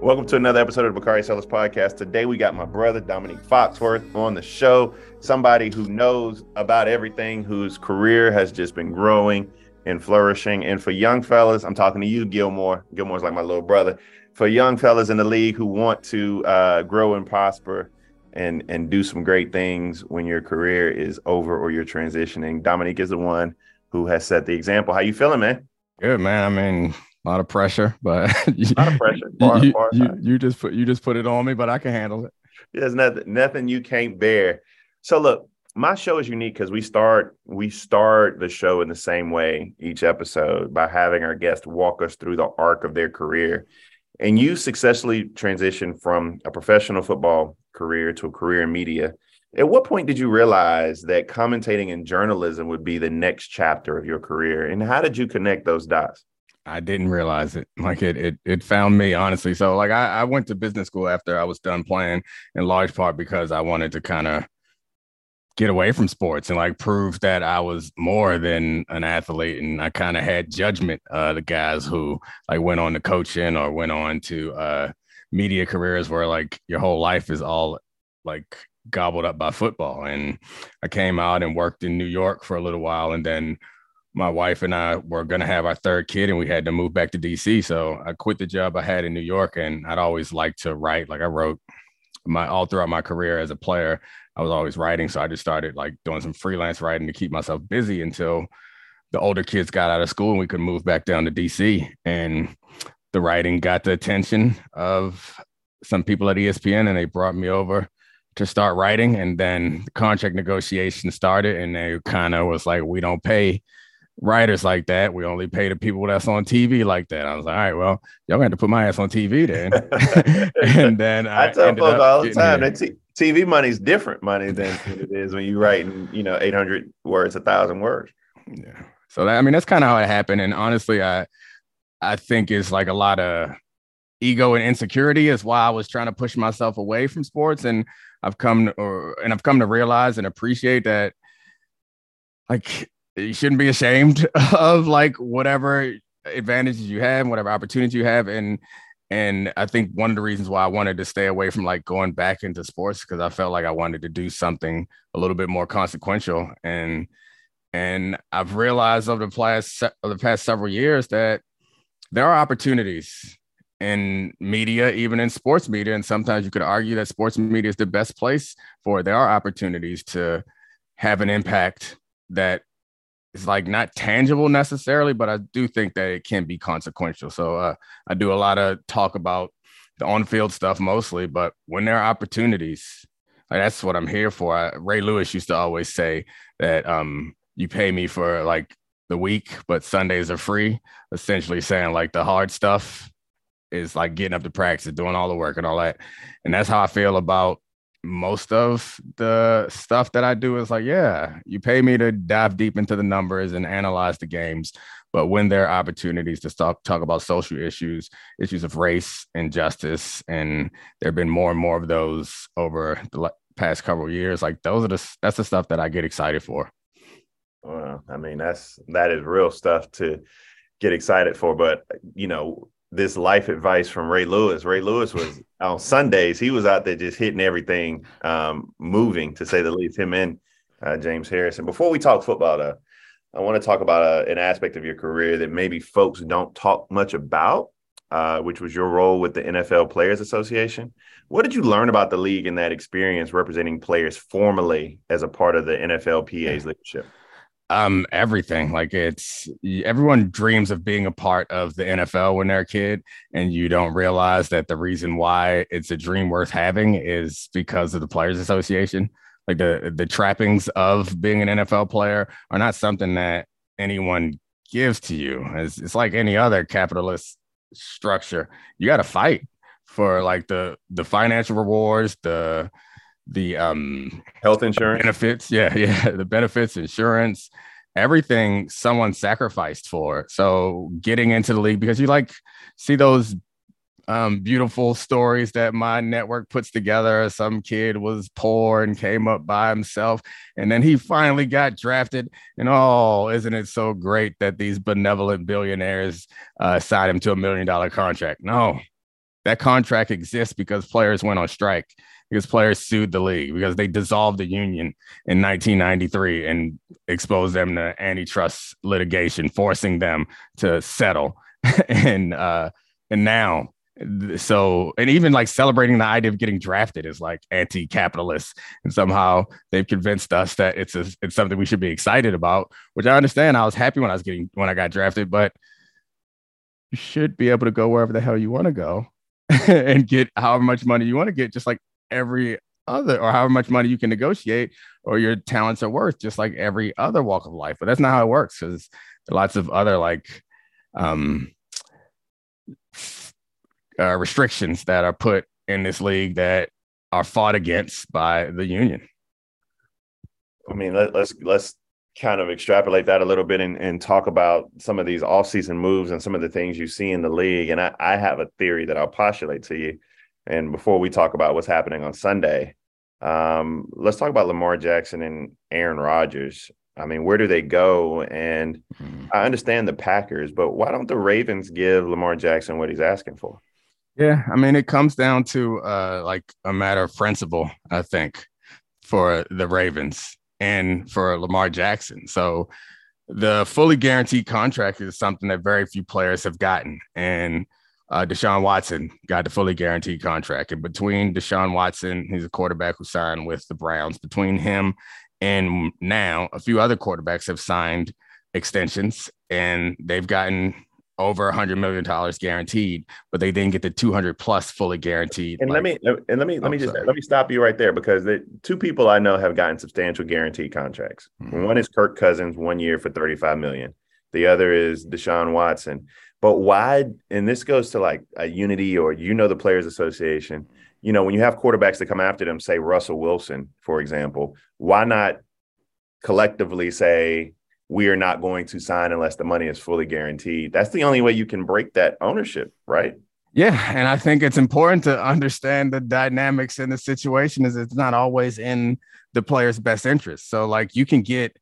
Welcome to another episode of the Bakari Sellers Podcast. Today we got my brother Dominique Foxworth on the show, somebody who knows about everything, whose career has just been growing and flourishing. And for young fellas, I'm talking to you, Gilmore. Gilmore's like my little brother. For young fellas in the league who want to grow and prosper and do some great things when your career is over or you're transitioning, Dominique is the one who has set the example. How you feeling, man? Good, man. I mean, a lot of pressure, but A lot of pressure. You just put it on me, but I can handle it. There's nothing you can't bear. So look, my show is unique because we start the show in the same way each episode by having our guests walk us through the arc of their career. And you successfully transitioned from a professional football career to a career in media. At what point did you realize that commentating and journalism would be the next chapter of your career? And how did you connect those dots? I didn't realize it. Like it found me, honestly. So like I went to business school after I was done playing, in large part because I wanted to kind of get away from sports and like prove that I was more than an athlete. And I kind of had judgment, the guys who like went on to coaching or went on to media careers where like your whole life is all like gobbled up by football. And I came out and worked in New York for a little while, and then my wife and I were going to have our third kid and we had to move back to DC. So I quit the job I had in New York, and I'd always liked to write. Like I wrote all throughout my career as a player, I was always writing. So I just started like doing some freelance writing to keep myself busy until the older kids got out of school and we could move back down to DC. And the writing got the attention of some people at ESPN, and they brought me over to start writing. And then the contract negotiation started, and they kind of was like, we don't pay writers like that. We only pay the people that's on TV like that. I was like, all right, well, y'all got to put my ass on TV then. And then I tell folks all the time that TV money is different money than it is when you write in, 800 words, 1,000 words. Yeah. So that's kind of how it happened. And honestly, I think it's like a lot of ego and insecurity is why I was trying to push myself away from sports. And I've come to realize and appreciate that, like, you shouldn't be ashamed of like whatever advantages you have, whatever opportunities you have. And I think one of the reasons why I wanted to stay away from like going back into sports, because I felt like I wanted to do something a little bit more consequential. And I've realized over the past several years that there are opportunities in media, even in sports media. And sometimes you could argue that sports media is the best place for it. There are opportunities to have an impact that it's like not tangible necessarily, but I do think that it can be consequential. So I do a lot of talk about the on-field stuff mostly, but when there are opportunities, like, that's what I'm here for. Ray Lewis used to always say that you pay me for like the week, but Sundays are free, essentially saying like the hard stuff is like getting up to practice, doing all the work and all that. And that's how I feel about most of the stuff that I do. Is like, yeah, you pay me to dive deep into the numbers and analyze the games. But when there are opportunities to talk about social issues of race and justice, and there have been more and more of those over the past couple of years, like that's the stuff that I get excited for. Well, I mean, that is real stuff to get excited for. But, this life advice from Ray Lewis. Ray Lewis was on Sundays. He was out there just hitting everything, moving, to say the least, him and James Harrison. Before we talk football, though, I want to talk about an aspect of your career that maybe folks don't talk much about, which was your role with the NFL Players Association. What did you learn about the league in that experience representing players formally as a part of the NFLPA's leadership? Everything. Like, everyone dreams of being a part of the NFL when they're a kid, and you don't realize that the reason why it's a dream worth having is because of the Players Association. Like the trappings of being an NFL player are not something that anyone gives to you. It's like any other capitalist structure. You got to fight for like the financial rewards, the health insurance benefits. Yeah. The benefits, insurance, everything someone sacrificed for. So getting into the league, because you like see those beautiful stories that my network puts together. Some kid was poor and came up by himself, and then he finally got drafted. And isn't it so great that these benevolent billionaires signed him to $1 million contract? No, That contract exists because players went on strike, because players sued the league, because they dissolved the union in 1993 and exposed them to antitrust litigation, forcing them to settle. and now, so, and even like celebrating the idea of getting drafted is like anti-capitalist, and somehow they've convinced us that it's something we should be excited about, which I understand. I was happy when I got drafted, but you should be able to go wherever the hell you want to go and get however much money you want to get, just like every other, or however much money you can negotiate, or your talents are worth, just like every other walk of life. But that's not how it works, because there are lots of other like restrictions that are put in this league that are fought against by the union. I mean, let's kind of extrapolate that a little bit and talk about some of these offseason moves and some of the things you see in the league. And I have a theory that I'll postulate to you. And before we talk about what's happening on Sunday, let's talk about Lamar Jackson and Aaron Rodgers. I mean, where do they go? And I understand the Packers, but why don't the Ravens give Lamar Jackson what he's asking for? Yeah, I mean, it comes down to like a matter of principle, I think, for the Ravens and for Lamar Jackson. So the fully guaranteed contract is something that very few players have gotten. And Deshaun Watson got the fully guaranteed contract. And between Deshaun Watson, he's a quarterback who signed with the Browns, between him and now a few other quarterbacks have signed extensions, and they've gotten over $100 million guaranteed, but they didn't get the 200 plus fully guaranteed. And let me stop you right there, because the two people I know have gotten substantial guaranteed contracts. Mm-hmm. One is Kirk Cousins, 1 year for $35 million. The other is Deshaun Watson. But why? And this goes to like a unity, or the Players Association. When you have quarterbacks that come after them, say Russell Wilson, for example, why not collectively say, we are not going to sign unless the money is fully guaranteed? That's the only way you can break that ownership, right? Yeah. And I think it's important to understand the dynamics in the situation is it's not always in the player's best interest. So like you can get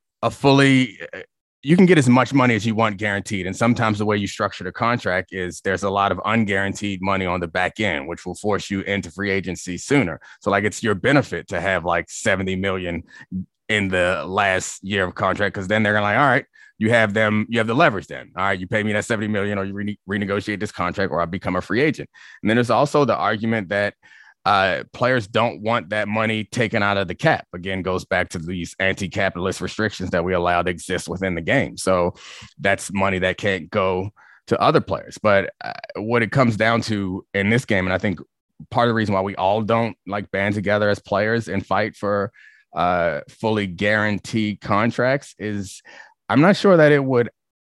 as much money as you want guaranteed. And sometimes the way you structure the contract is there's a lot of unguaranteed money on the back end, which will force you into free agency sooner. So like it's your benefit to have like 70 million in the last year of contract, because then they're gonna like, all right, you have the leverage then. All right, you pay me that 70 million, or you renegotiate this contract, or I become a free agent. And then there's also the argument that players don't want that money taken out of the cap. Again, goes back to these anti-capitalist restrictions that we allow to exist within the game. So that's money that can't go to other players. But what it comes down to in this game, and I think part of the reason why we all don't like band together as players and fight for fully guaranteed contracts, is I'm not sure that it would.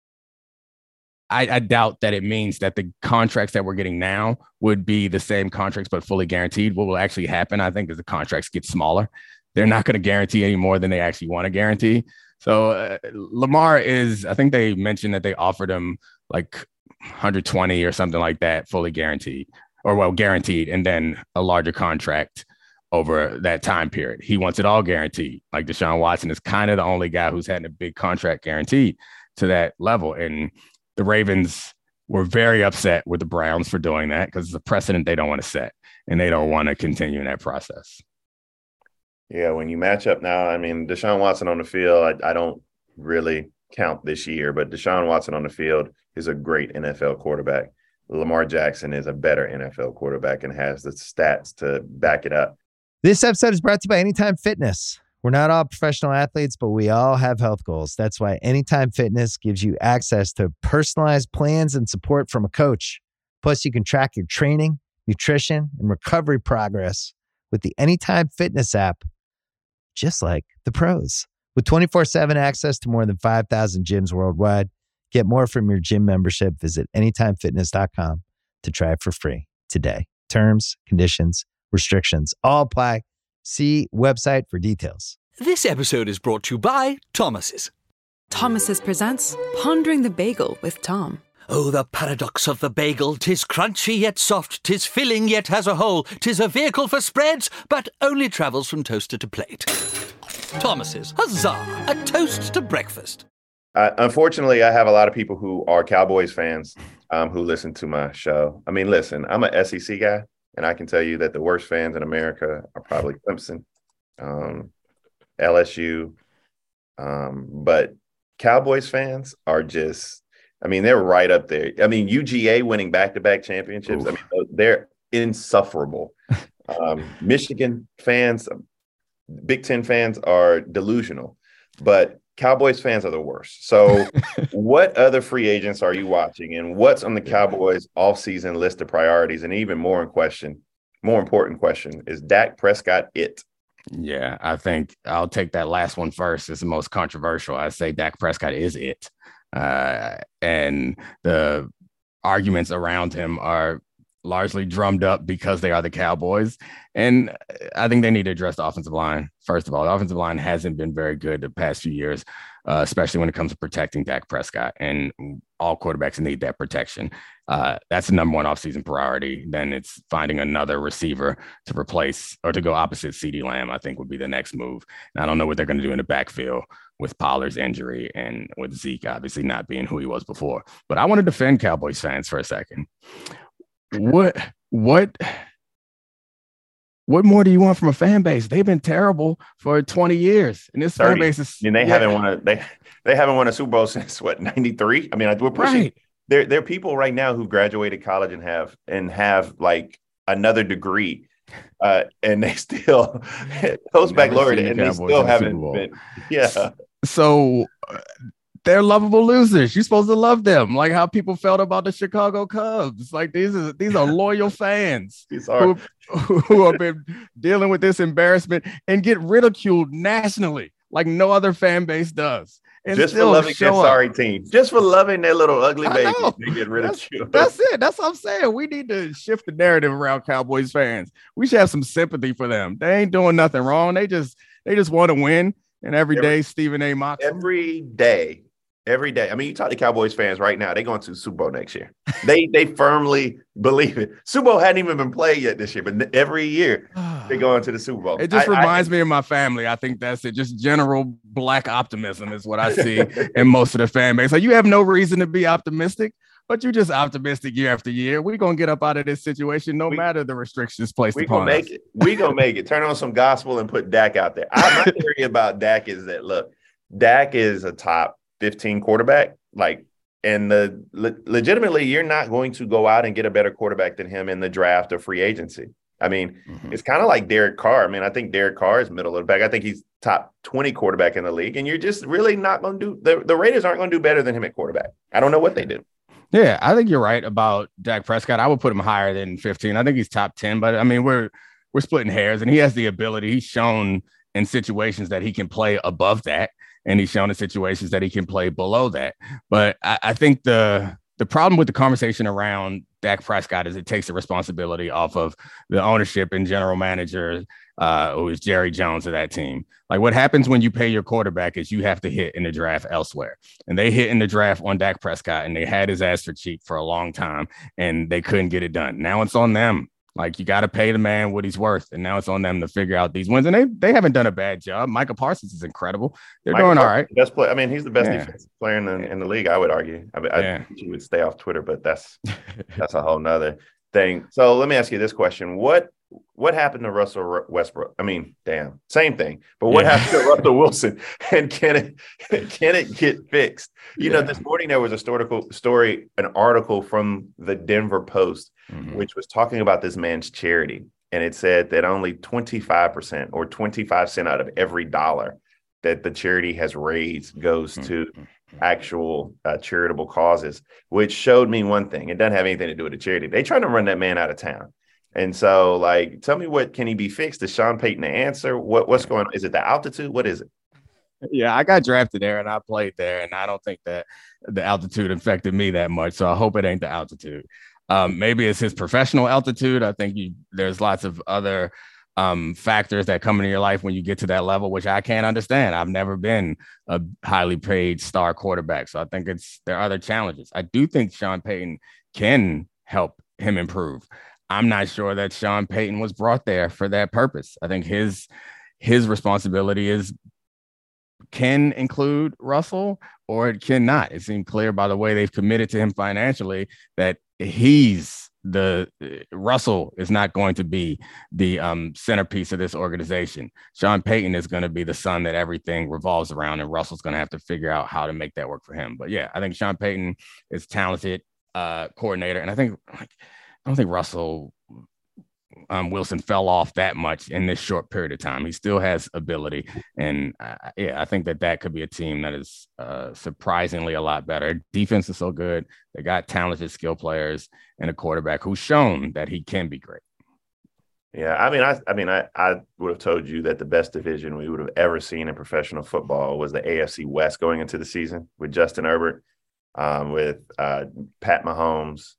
I doubt that it means that the contracts that we're getting now would be the same contracts, but fully guaranteed. What will actually happen, I think, is the contracts get smaller. They're not going to guarantee any more than they actually want to guarantee. So Lamar is, I think they mentioned that they offered him like 120 or something like that, fully guaranteed, or well, guaranteed, and then a larger contract over that time period. He wants it all guaranteed. Like Deshaun Watson is kind of the only guy who's had a big contract guaranteed to that level. And the Ravens were very upset with the Browns for doing that, because it's a precedent they don't want to set, and they don't want to continue in that process. Yeah, when you match up now, I mean, Deshaun Watson on the field, I don't really count this year, but Deshaun Watson on the field is a great NFL quarterback. Lamar Jackson is a better NFL quarterback and has the stats to back it up. This episode is brought to you by Anytime Fitness. We're not all professional athletes, but we all have health goals. That's why Anytime Fitness gives you access to personalized plans and support from a coach. Plus, you can track your training, nutrition, and recovery progress with the Anytime Fitness app, just like the pros. With 24/7 access to more than 5,000 gyms worldwide, get more from your gym membership. Visit anytimefitness.com to try it for free today. Terms, conditions, restrictions all apply. See website for details. This episode is brought to you by Thomas's. Thomas's presents Pondering the Bagel with Tom. Oh, the paradox of the bagel. 'Tis crunchy yet soft, 'tis filling yet has a hole. 'Tis a vehicle for spreads, but only travels from toaster to plate. Thomas's, huzzah! A toast to breakfast. Unfortunately, I have a lot of people who are Cowboys fans who listen to my show. I mean, listen, I'm an SEC guy, and I can tell you that the worst fans in America are probably Clemson, LSU, but Cowboys fans are just, I mean, they're right up there. I mean, UGA winning back-to-back championships. Oof. I mean, they're insufferable. Michigan fans, Big Ten fans are delusional, but Cowboys fans are the worst. So what other free agents are you watching, and what's on the Cowboys offseason list of priorities? And even more important question, is Dak Prescott it? Yeah, I think I'll take that last one first. It's the most controversial. I say Dak Prescott is it. And the arguments around him are largely drummed up because they are the Cowboys. And I think they need to address the offensive line. First of all, the offensive line hasn't been very good the past few years, especially when it comes to protecting Dak Prescott. And all quarterbacks need that protection. That's the number one offseason priority. Then it's finding another receiver to replace or to go opposite CeeDee Lamb, I think would be the next move. And I don't know what they're going to do in the backfield with Pollard's injury and with Zeke obviously not being who he was before. But I want to defend Cowboys fans for a second. What more do you want from a fan base? They've been terrible for 20 years, and this 30. Fan base is. I mean, they haven't won a Super Bowl since what, 93? I mean, we're pushing. Right. There are people right now who graduated college and have like another degree, and they still post-baccalaureate, and they still haven't been. Yeah. So. They're lovable losers. You're supposed to love them, like how people felt about the Chicago Cubs. Like these are loyal fans who have been dealing with this embarrassment and get ridiculed nationally, like no other fan base does. And just for loving their sorry team, just for loving their little ugly baby, they get ridiculed. That's it. That's what I'm saying. We need to shift the narrative around Cowboys fans. We should have some sympathy for them. They ain't doing nothing wrong. They just want to win. And every day, Stephen A. mocks them. Every day. I mean, you talk to Cowboys fans right now, they're going to the Super Bowl next year. They firmly believe it. Super Bowl hadn't even been played yet this year, but every year they're going to the Super Bowl. It just reminds me of my family. I think that's it. Just general Black optimism is what I see in most of the fan base. So you have no reason to be optimistic, but you're just optimistic year after year. We're going to get up out of this situation no matter the restrictions placed upon us. We're going to make it. Turn on some gospel and put Dak out there. My theory about Dak is that, look, Dak is a top 15 quarterback, legitimately, you're not going to go out and get a better quarterback than him in the draft or free agency. I mean, It's kind of like Derek Carr. I mean, I think Derek Carr is middle of the pack. I think he's top 20 quarterback in the league, and you're just really not going to do the Raiders aren't going to do better than him at quarterback. I don't know what they do. Yeah, I think you're right about Dak Prescott. I would put him higher than 15. I think he's top 10, but I mean, we're splitting hairs, and he has the ability. He's shown in situations that he can play above that. And he's shown in situations that he can play below that. But I think the problem with the conversation around Dak Prescott is it takes the responsibility off of the ownership and general manager, who is Jerry Jones of that team. Like what happens when you pay your quarterback is you have to hit in the draft elsewhere. And they hit in the draft on Dak Prescott, and they had his ass for cheap for a long time, and they couldn't get it done. Now it's on them. Like you got to pay the man what he's worth, and now it's on them to figure out these wins. And they haven't done a bad job. Micah Parsons is incredible. They're doing all right. Best player. I mean, he's the best defensive player in the league. I would argue. I think he would stay off Twitter, but that's a whole nother thing. So let me ask you this question: What happened to Russell Westbrook? I mean, damn, same thing. But what happened to Russell Wilson? And can it get fixed? You know, this morning there was an article from the Denver Post, which was talking about this man's charity. And it said that only 25% or 25 cents out of every dollar that the charity has raised goes to actual charitable causes, which showed me one thing. It doesn't have anything to do with the charity. They're trying to run that man out of town. And so, like, tell me, what can he be fixed? Is Sean Payton the answer? What's going on? Is it the altitude? What is it? Yeah, I got drafted there and I played there, and I don't think that the altitude affected me that much. So I hope it ain't the altitude. Maybe it's his professional altitude. I think there's lots of other factors that come into your life when you get to that level, which I can't understand. I've never been a highly paid star quarterback. So I think there are other challenges. I do think Sean Payton can help him improve. I'm not sure that Sean Payton was brought there for that purpose. I think his responsibility is can include Russell or it cannot. It seemed clear by the way they've committed to him financially that Russell is not going to be the centerpiece of this organization. Sean Payton is going to be the son that everything revolves around, and Russell's going to have to figure out how to make that work for him. But yeah, I think Sean Payton is talented coordinator, and I don't think Russell Wilson fell off that much in this short period of time. He still has ability. And I think that could be a team that is surprisingly a lot better. Defense is so good. They got talented skill players and a quarterback who's shown that he can be great. Yeah. I would have told you that the best division we would have ever seen in professional football was the AFC West going into the season with Justin Herbert, with Pat Mahomes,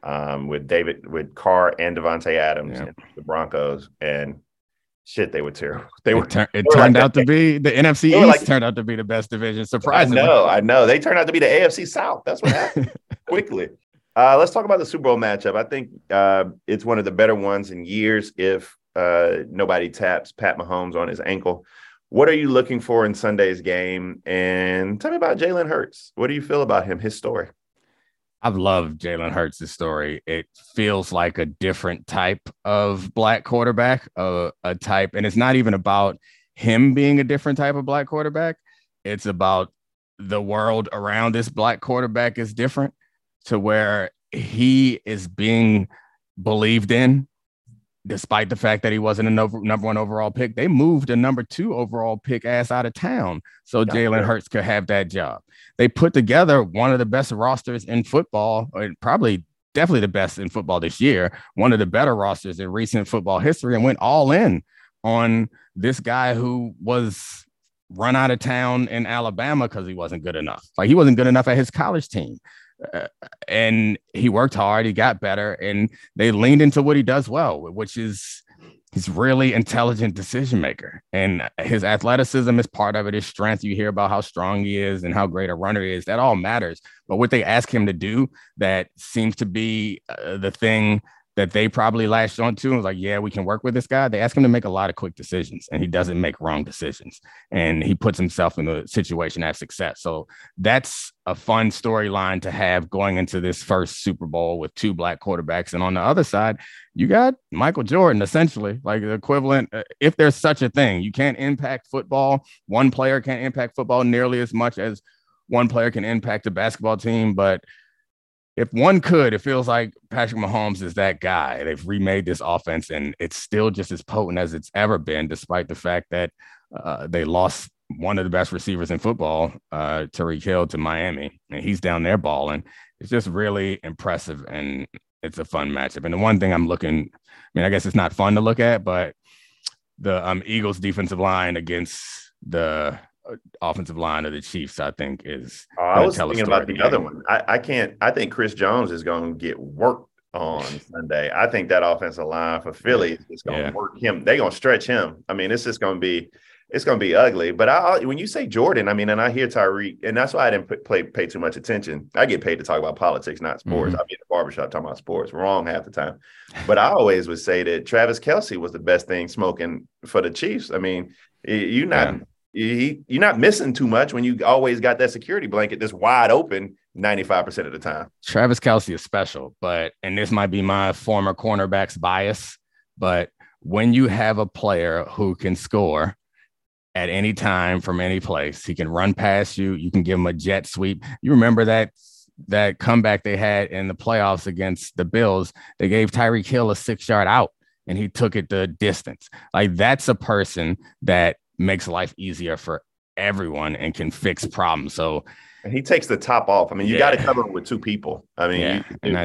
with Carr and Devontae Adams and the Broncos, and shit, they were terrible. It turned out to be the NFC East turned out to be the best division. Surprisingly, I know. They turned out to be the AFC South. That's what happened quickly. Let's talk about the Super Bowl matchup. I think it's one of the better ones in years if nobody taps Pat Mahomes on his ankle. What are you looking for in Sunday's game? And tell me about Jalen Hurts. What do you feel about him, his story? I've loved Jalen Hurts' story. It feels like a different type of black quarterback, a type, and it's not even about him being a different type of black quarterback. It's about the world around this black quarterback is different to where he is being believed in, despite the fact that he wasn't a number one overall pick. They moved a number 2 overall pick ass out of town so Jalen Hurts could have that job. They put together one of the best rosters in football, or definitely the best in football this year, one of the better rosters in recent football history, and went all in on this guy who was run out of town in Alabama because he wasn't good enough. Like, he wasn't good enough at his college team. And he worked hard, he got better, and they leaned into what he does well, which is he's really intelligent decision maker, and his athleticism is part of it. His strength, you hear about how strong he is and how great a runner he is, that all matters. But what they ask him to do, that seems to be the thing that they probably latched onto and was like, yeah, we can work with this guy. They ask him to make a lot of quick decisions, and he doesn't make wrong decisions, and he puts himself in a situation to have success. So that's a fun storyline to have going into this first Super Bowl with 2 black quarterbacks. And on the other side, you got Michael Jordan, essentially like the equivalent. If there's such a thing, you can't impact football. One player can't impact football nearly as much as one player can impact a basketball team. But if one could, it feels like Patrick Mahomes is that guy. They've remade this offense, and it's still just as potent as it's ever been, despite the fact that they lost one of the best receivers in football, Tyreek Hill, to Miami, and he's down there balling. It's just really impressive, and it's a fun matchup. And the one thing I guess it's not fun to look at, but the Eagles defensive line against the offensive line of the Chiefs, I think, is I was thinking about the other one. I think Chris Jones is going to get worked on Sunday. I think that offensive line for Philly is going to work him. They're going to stretch him. I mean, it's just going to be ugly. But when you say Jordan, I mean, and I hear Tyreek, and that's why I didn't pay too much attention. I get paid to talk about politics, not sports. Mm-hmm. I'll be in the barbershop talking about sports. Wrong half the time. But I always would say that Travis Kelce was the best thing smoking for the Chiefs. I mean, you're not missing too much when you always got that security blanket that's wide open 95% of the time. Travis Kelce is special, and this might be my former cornerback's bias, but when you have a player who can score at any time from any place, he can run past you, you can give him a jet sweep. You remember that comeback they had in the playoffs against the Bills? They gave Tyreek Hill a 6-yard out, and he took it the distance. Like, that's a person that makes life easier for everyone and can fix problems. So he takes the top off. I mean, you got to cover him with 2 people. I mean,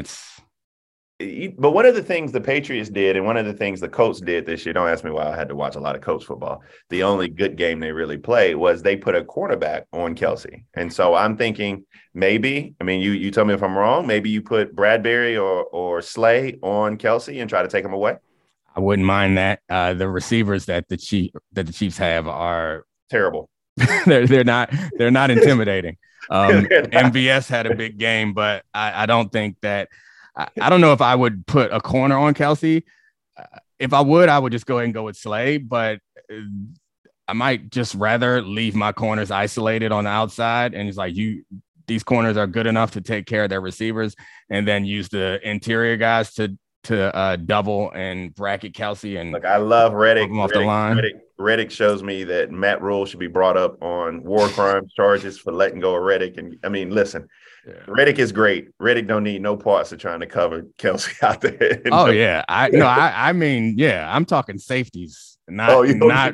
but one of the things the Patriots did, and one of the things the Colts did this year, don't ask me why I had to watch a lot of Colts football. The only good game they really played was they put a cornerback on Kelce. And so I'm thinking maybe, I mean, you tell me if I'm wrong, maybe you put Bradbury or Slay on Kelce and try to take him away. I wouldn't mind that. The receivers that the Chiefs have are terrible. they're not intimidating. MVS had a big game, but I don't think that. I don't know if I would put a corner on Kelce. If I would just go ahead and go with Slay. But I might just rather leave my corners isolated on the outside. And he's like, these corners are good enough to take care of their receivers, and then use the interior guys to double and bracket Kelce. And I love Reddick. Off the line. Reddick shows me that Matt Rule should be brought up on war crimes charges for letting go of Reddick. And I mean, listen, Reddick is great. Reddick don't need no parts of trying to cover Kelce out there. I mean, I'm talking safeties. I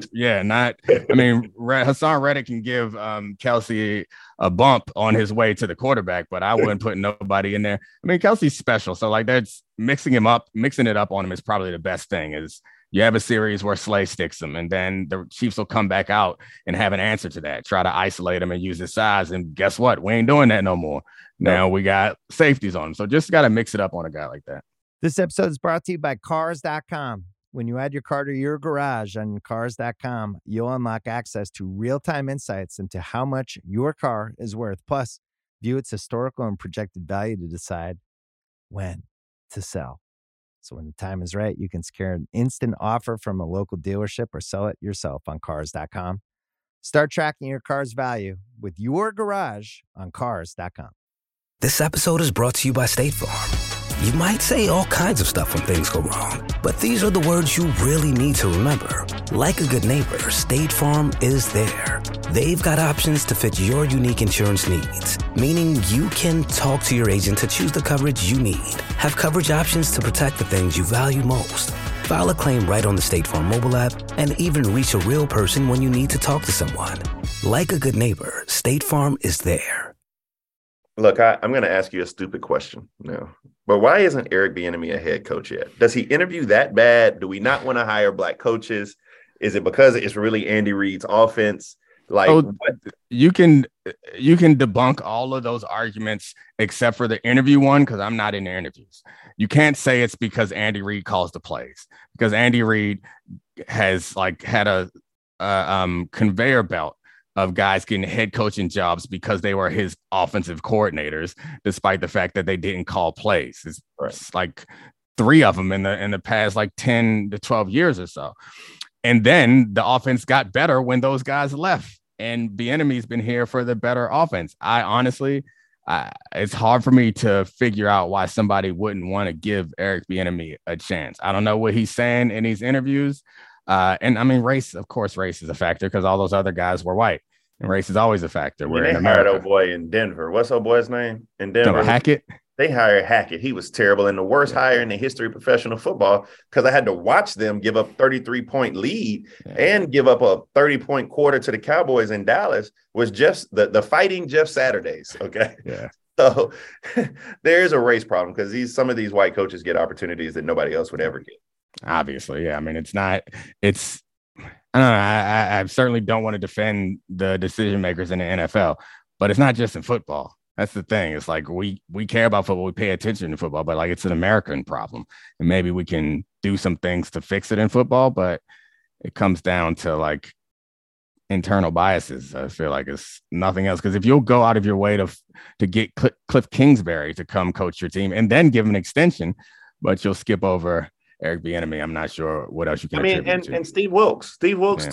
mean, Hassan Reddick can give Kelce a bump on his way to the quarterback, but I wouldn't put nobody in there. I mean, Kelsey's special. So like that's mixing it up on him is probably the best thing. Is you have a series where Slay sticks him, and then the Chiefs will come back out and have an answer to that, try to isolate him and use his size. And guess what? We ain't doing that no more. Now we got safeties on him. So just got to mix it up on a guy like that. This episode is brought to you by Cars.com. When you add your car to your garage on Cars.com, you'll unlock access to real-time insights into how much your car is worth. Plus, view its historical and projected value to decide when to sell. So when the time is right, you can secure an instant offer from a local dealership or sell it yourself on Cars.com. Start tracking your car's value with your garage on Cars.com. This episode is brought to you by State Farm. You might say all kinds of stuff when things go wrong, but these are the words you really need to remember. Like a good neighbor, State Farm is there. They've got options to fit your unique insurance needs, meaning you can talk to your agent to choose the coverage you need. Have coverage options to protect the things you value most. File a claim right on the State Farm mobile app and even reach a real person when you need to talk to someone. Like a good neighbor, State Farm is there. Look, I'm going to ask you a stupid question now, but why isn't Eric Bieniemy a head coach yet? Does he interview that bad? Do we not want to hire black coaches? Is it because it's really Andy Reid's offense? You can debunk all of those arguments except for the interview one, because I'm not in the interviews. You can't say it's because Andy Reid calls the plays, because Andy Reid has had a conveyor belt of guys getting head coaching jobs because they were his offensive coordinators, despite the fact that they didn't call plays. It's like 3 of them in the past 10 to 12 years or so. And then the offense got better when those guys left, and Bieniemy's been here for the better offense. I honestly, it's hard for me to figure out why somebody wouldn't want to give Eric Bieniemy a chance. I don't know what he's saying in these interviews. And I mean, race is a factor because all those other guys were white, and race is always a factor. We're in America. Old boy in Denver. What's old boy's name in Denver? Hackett. They hired Hackett. He was terrible and the worst hire in the history of professional football, because I had to watch them give up 33-point lead and give up a 30-point quarter to the Cowboys in Dallas. Was just the fighting Jeff Saturdays. Okay. Yeah. So there's a race problem, because some of these white coaches get opportunities that nobody else would ever get. Obviously. Yeah. I mean, I don't know. I certainly don't want to defend the decision makers in the NFL, but it's not just in football. That's the thing. It's like we care about football. We pay attention to football, but it's an American problem. And maybe we can do some things to fix it in football, but it comes down to internal biases. I feel like it's nothing else. Because if you'll go out of your way to get Cliff Kingsbury to come coach your team and then give him an extension, but you'll skip over Eric Bieniemy, I'm not sure what else you can. And Steve Wilkes. Steve Wilkes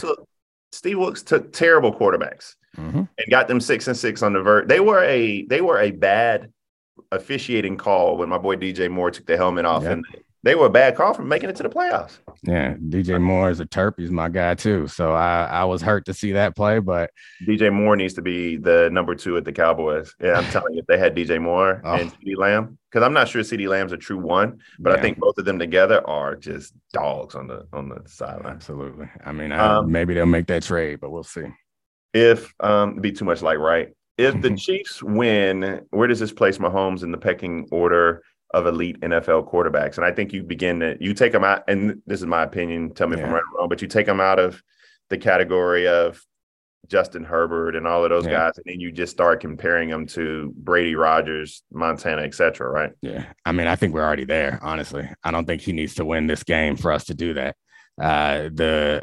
took terrible quarterbacks and got them 6-6 on the vert. They were a bad officiating call when my boy DJ Moore took the helmet off, and they were a bad call from making it to the playoffs. Yeah, DJ Moore is a Terp. He's my guy too. So I was hurt to see that play, but DJ Moore needs to be the number 2 at the Cowboys. Yeah, I'm telling you, if they had DJ Moore and CeeDee Lamb, because I'm not sure CeeDee Lamb's a true 1, but I think both of them together are just dogs on the sideline. Absolutely. I mean, maybe they'll make that trade, but we'll see. If it'd be too much if the Chiefs win, where does this place Mahomes in the pecking order of elite NFL quarterbacks? And I think you take them out, and this is my opinion, tell me if I'm right or wrong, but you take them out of the category of Justin Herbert and all of those guys, and then you just start comparing them to Brady, Rodgers, Montana, et cetera, right? Yeah. I mean, I think we're already there, honestly. I don't think he needs to win this game for us to do that.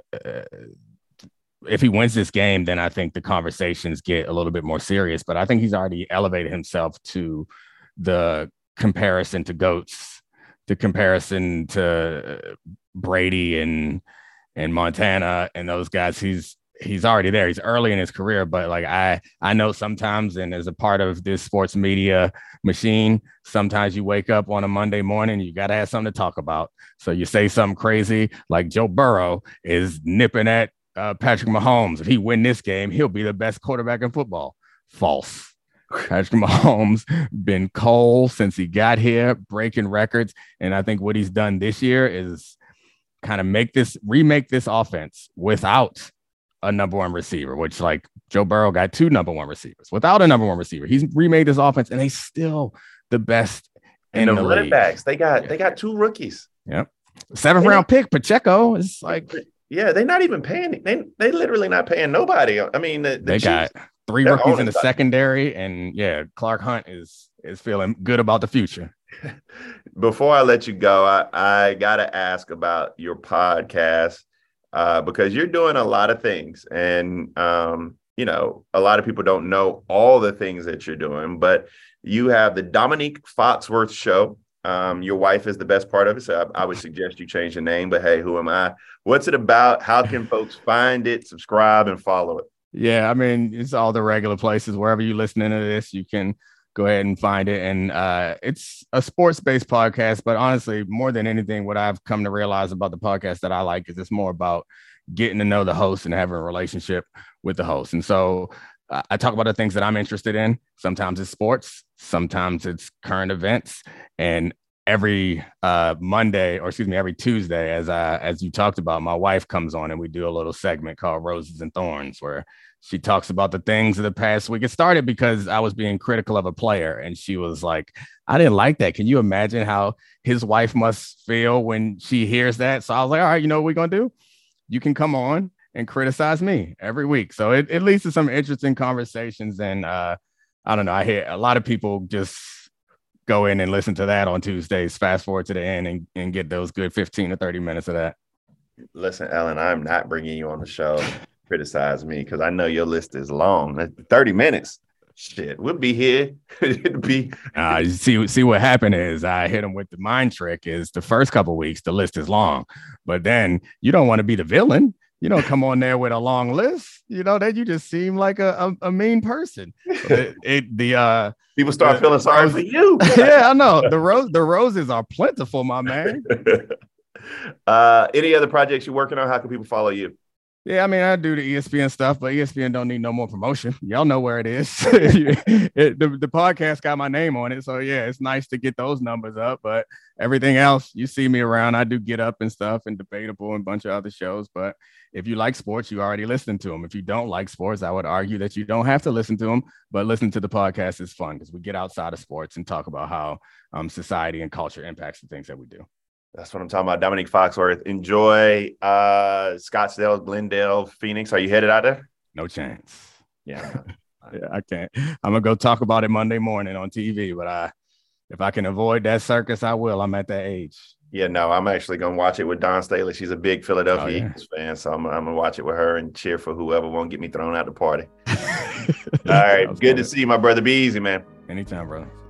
If he wins this game, then I think the conversations get a little bit more serious, but I think he's already elevated himself to the comparison to GOATs, the comparison to Brady and Montana and those guys. he's already there. He's early in his career, but like I know sometimes, and as a part of this sports media machine, sometimes you wake up on a Monday morning, you got to have something to talk about. So you say something crazy like Joe Burrow is nipping at Patrick Mahomes. If he win this game, he'll be the best quarterback in football. False. Patrick Mahomes been cold since he got here, breaking records. And I think what he's done this year is kind of remake this offense without a number one receiver, which like Joe Burrow got 2 number one receivers. Without a number one receiver, he's remade this offense, and they still the best in the running league. Backs. They got 2 rookies. Yep. 7th round pick Pacheco is like, yeah, they're not even paying. They literally not paying nobody. I mean, they got 3 rookies in the secondary, and yeah, Clark Hunt is feeling good about the future. Before I let you go, I gotta ask about your podcast because you're doing a lot of things, and you know, a lot of people don't know all the things that you're doing, but you have the Dominique Foxworth Show. Your wife is the best part of it, so I would suggest you change the name, but hey, who am I? What's it about? How can folks find it, subscribe, and follow it? Yeah, I mean, it's all the regular places. Wherever you're listening to this, you can go ahead and find it. And it's a sports-based podcast, but honestly, more than anything, what I've come to realize about the podcast that I like is it's more about getting to know the host and having a relationship with the host. And so I talk about the things that I'm interested in. Sometimes it's sports, sometimes it's current events. And every every Tuesday, as you talked about, my wife comes on and we do a little segment called Roses and Thorns, where she talks about the things of the past week. It started because I was being critical of a player, and she was like, I didn't like that. Can you imagine how his wife must feel when she hears that? So I was like, all right, you know what we're going to do? You can come on and criticize me every week. So it leads to some interesting conversations. And I don't know, I hear a lot of people just go in and listen to that on Tuesdays, fast forward to the end and get those good 15 to 30 minutes of that. Listen, Ellen, I'm not bringing you on the show to criticize me because I know your list is long. 30 minutes. Shit, we'll be here. It'd be see what happened is I hit him with the mind trick is the first couple of weeks, the list is long, but then you don't want to be the villain. You don't come on there with a long list, you know, that you just seem like a mean person. People start feeling sorry for you. Yeah, I know. The roses are plentiful, my man. Any other projects you're working on? How can people follow you? Yeah, I mean, I do the ESPN stuff, but ESPN don't need no more promotion. Y'all know where it is. The podcast got my name on it. So, yeah, it's nice to get those numbers up. But everything else, you see me around. I do Get Up and stuff and Debatable and a bunch of other shows. But if you like sports, you already listen to them. If you don't like sports, I would argue that you don't have to listen to them. But listen to the podcast is fun because we get outside of sports and talk about how society and culture impacts the things that we do. That's what I'm talking about. Dominique Foxworth. Enjoy Scottsdale, Glendale, Phoenix. Are you headed out there? No chance. Yeah. Yeah, I can't. I'm going to go talk about it Monday morning on TV, but if I can avoid that circus, I will. I'm at that age. Yeah, no, I'm actually going to watch it with Dawn Staley. She's a big Philadelphia Eagles fan, so I'm going to watch it with her and cheer for whoever won't get me thrown out the party. All right. Good to see you, my brother. Be easy, man. Anytime, brother.